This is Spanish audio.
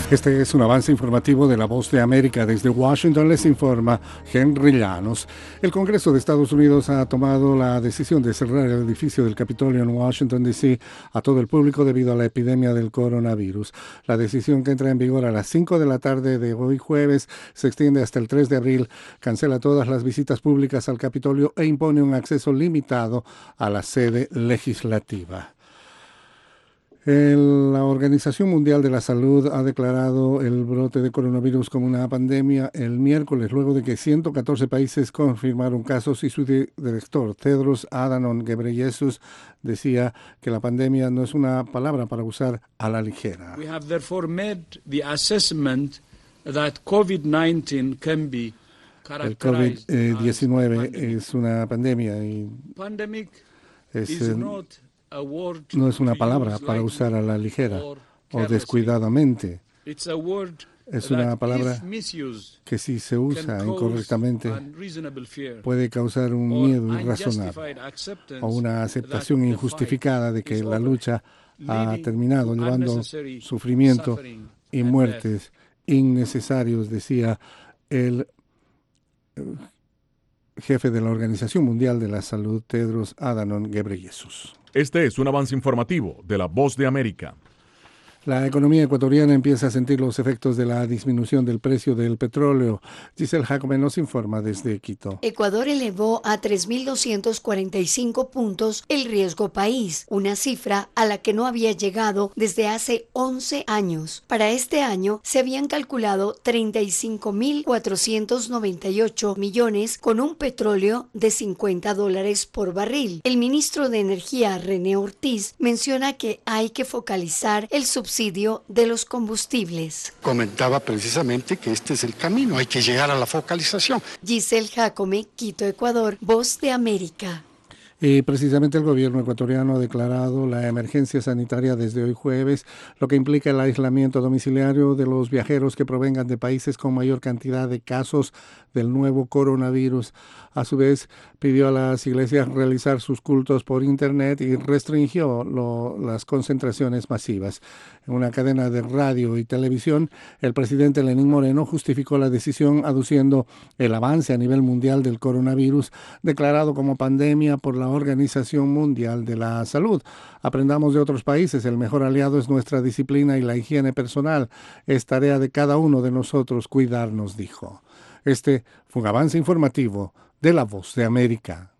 Este es un avance informativo de La Voz de América. Desde Washington les informa Henry Llanos. El Congreso de Estados Unidos ha tomado la decisión de cerrar el edificio del Capitolio en Washington, D.C. a todo el público debido a la epidemia del coronavirus. La decisión, que entra en vigor a las 5 de la tarde de hoy jueves, se extiende hasta el 3 de abril, cancela todas las visitas públicas al Capitolio e impone un acceso limitado a la sede legislativa. La Organización Mundial de la Salud ha declarado el brote de coronavirus como una pandemia el miércoles, luego de que 114 países confirmaron casos, y su director, Tedros Adhanom Ghebreyesus, decía que la pandemia no es una palabra para usar a la ligera. We have therefore made the assessment that COVID-19 can be El characterized COVID-19 es una pandemia y pandemic es, is not a word no es una to palabra use para lightly usar a la ligera or o carelessly. descuidadamente. It's a word Es una that, palabra if misused, que si se can usa cause incorrectamente unreasonable fear puede causar un or miedo irrazonable unjustified acceptance o una aceptación that the injustificada de fight que is la over, lucha ha leading terminado, to llevando unnecessary sufrimiento suffering y and muertes innecesarios, decía el jefe de la Organización Mundial de la Salud, Tedros Adhanom Ghebreyesus. Este es un avance informativo de La Voz de América. La economía ecuatoriana empieza a sentir los efectos de la disminución del precio del petróleo. Giselle Jacome nos informa desde Quito. Ecuador elevó a 3.245 puntos el riesgo país, una cifra a la que no había llegado desde hace 11 años. Para este año se habían calculado 35.498 millones con un petróleo de $50 por barril. El ministro de Energía, René Ortiz, menciona que hay que focalizar el subsidio de los combustibles. Comentaba precisamente que este es el camino, hay que llegar a la focalización. Giselle Jacome, Quito, Ecuador, Voz de América. Y precisamente el gobierno ecuatoriano ha declarado la emergencia sanitaria desde hoy jueves, lo que implica el aislamiento domiciliario de los viajeros que provengan de países con mayor cantidad de casos del nuevo coronavirus. A su vez, pidió a las iglesias realizar sus cultos por internet y restringió las concentraciones masivas. En una cadena de radio y televisión, el presidente Lenín Moreno justificó la decisión aduciendo el avance a nivel mundial del coronavirus, declarado como pandemia por la Organización Mundial de la Salud. Aprendamos de otros países, el mejor aliado es nuestra disciplina y la higiene personal. Es tarea de cada uno de nosotros cuidarnos, dijo. Este fue un avance informativo de La Voz de América.